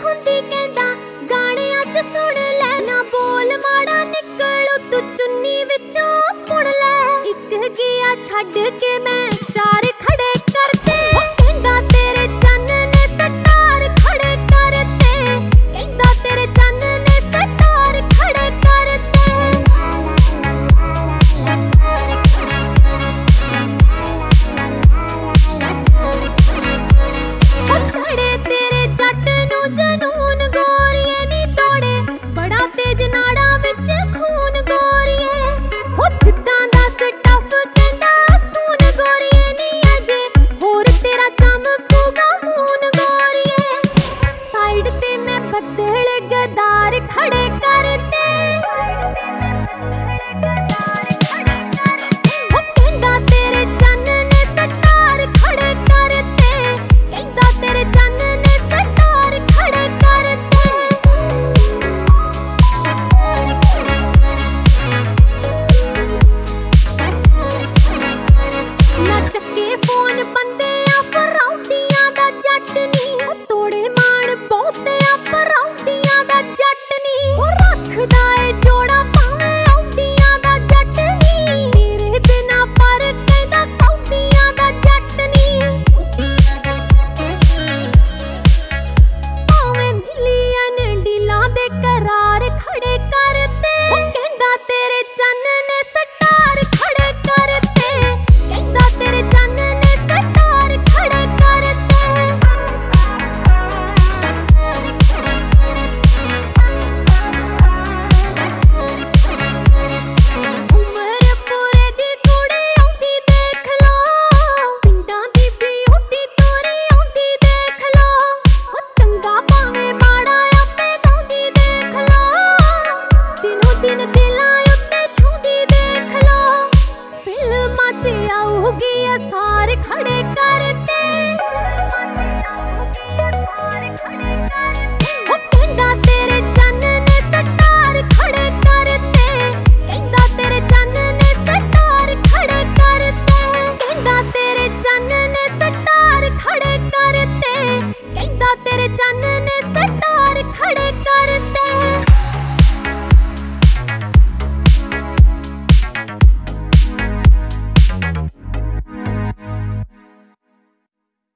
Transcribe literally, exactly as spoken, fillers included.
ਹੁੰਦੀ ਕਹਿੰਦਾ ਗਾਣਿਆਂ 'ਚ ਸੁਣ ਲੈ ਨਾ ਬੋਲ ਮਾੜਾ ਨਿਕਲੂ ਤੂੰ ਚੁੰਨੀ ਵਿੱਚੋਂ ਪੁਣ ਲੈ ਇੱਕ ਗਿਆ ਛੱਡ ਕੇ ਮੈਂ ਚਾਰ ਖੜੇ ਕਰਤੇ ਕਹਿੰਦਾ ਤੇਰੇ ਚੰਨ ਨੇ ਸਟਾਰ ਖੜੇ ਕਰਤੇ ਕਹਿੰਦਾ ਤੇਰੇ ਚੰਨ ਨੇ ਸਟਾਰ ਖੜੇ ਕਰਤੇ ਚੜੇ ਤੇਰੇ ਜੱਟ ਨੂੰ ਜਨੂਨ ਗੋਰੀਏ ਨੀ ਤੋੜੇ ਬੜਾ ਤੇਜ ਨਾੜਾਂ ਵਿੱਚ ਖੂਨ ਗੋਰੀਏ ਹੋ ਜਿੱਦਾਂ ਦਾ ਸਟਫ ਕਹਿੰਦਾ ਸੂਨ ਗੋਰੀਏ ਨੀ ਅਜੇ ਹੋਰ ਤੇਰਾ ਚਮਕੂਗਾ ਮੂਨ ਗੋਰੀਏ ਸਾਈਡ ਤੇ ਮੈਂ ਬੱਦਲ ਗਦਾਰ ਖੜੇ ਕਰਤੇ ਹੋ ਕਹਿੰਦਾ ਤੇਰੇ ਚੰਨ ਨੇ ਸਟਾਰ ਖੜੇ ਕਰਤੇ ਕਹਿੰਦਾ ਤੇਰੇ ਚੰਨ ਨੇ ਸਟਾਰ ਖੜੇ ਕਰਤੇ ਨਾ ਚੱਕੇ ਫੋਨ ਬੰਦੇ ਆ ਫਰੌਂਟੀਆਂ ਦਾ ਜੱਟ ਨੀ ਤੋੜੇ ਮਾਣ ਬਹੁਤੇ ਆ ਫਰੌਂਟੀਆਂ ਦਾ ਜੱਟ ਨੀ ਉਹ ਰੱਖਦਾ ਏ ਜੋੜਾ ਭਾਵੇਂ ਔਂਟੀਆਂ ਦਾ ਜੱਟ ਨੀ ਤੇਰੇ ਬਿਨਾ ਪਰ ਕਹਿੰਦਾ ਕੌਂਟੀਆਂ ਦਾ ਜੱਟ ਨੀ ਭਾਵੇਂ ਮਿਲੀਅਨ ਡੀਲਾਂ ਦੇ ਕਰਾਰ ਖੜੇ ਕਰਤੇ ਉਹ ਕਹਿੰਦਾ ਤੇਰੇ ਚੰਨ ਨੇ ਸਟਾਰ ਖੜੇ ਕਰਤੇ ਕਹਿੰਦਾ ਤੇਰੇ ਚੰਨ ਨੇ ਸਟਾਰ ਖੜੇ ਕਰਤੇ ਉਮਰ ਪੂਰੇ ਦੀ ਕੁੜੀ ਆਉਂਦੀ ਦੇਖ ਲੋ ਪਿੰਡਾਂ ਦੀ ਬਿਊਟੀ ਤੋਰੀ ਆਉਂਦੀ ਦੇਖ ਲੋ ਉਹ ਚੰਗਾ ਭਾਵੇਂ ਮਾੜਾ ਆਪੇ ਗਾਉਂਦੀ ਦੇਖ ਲੋ ਦਿਨੋਂ ਦਿਨ ਦਿਲਾਂ ਉੱਤੇ ਛਾਉਂਦੀ ਦੇਖ ਲੋ ਫਿਲਮਾਂ 'ਚ ਆਊਗੀ ਅਸਾਰ ਖੜੇ ਕਰਤੇ ਉਹ ਕਹਿੰਦਾ ਤੇਰੇ ਚੰਨ ਨੇ ਸਟਾਰ ਖੜੇ ਕਰਤੇ ਕਹਿੰਦਾ ਤੇਰੇ ਚੰਨ ਨੇ ਸਟਾਰ ਖੜੇ ਕਰਤੇ ਕਹਿੰਦਾ ਤੇਰੇ ਚੰਨ ਨੇ ਸਟਾਰ ਖੜੇ ਕਰਤੇ ਕਹਿੰਦਾ ਤੇਰੇ ਚੰਨ ਨੇ ਸਟਾਰ ਖੜੇ ਕਰਤੇ